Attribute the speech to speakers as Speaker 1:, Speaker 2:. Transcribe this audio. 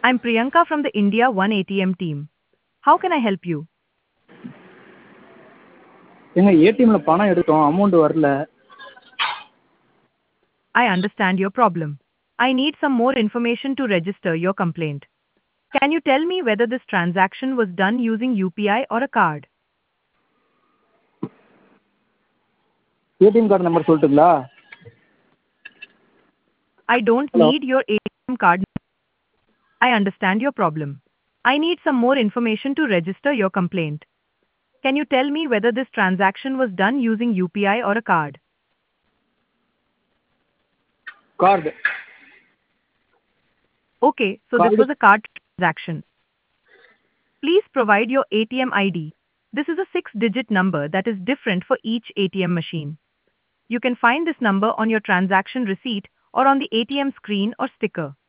Speaker 1: I'm Priyanka from the India One ATM team. How can I help you?
Speaker 2: ஏங்க ஏடிஎம்ல பணம் எடுத்தோம் amount வரல.
Speaker 1: I understand your problem. I need some more information to register your complaint. Can you tell me whether this transaction was done using UPI or a card?
Speaker 2: ATM card number சொல்லட்டுங்களா?
Speaker 1: I don't
Speaker 2: hello.
Speaker 1: need your ATM card. I understand your problem. I need some more information to register your complaint. Can you tell me whether this transaction was done using UPI or a card?
Speaker 2: Card.
Speaker 1: Okay, so this was a card transaction. Please provide your ATM ID. This is a 6-digit number that is different for each ATM machine. You can find this number on your transaction receipt or on the ATM screen or sticker.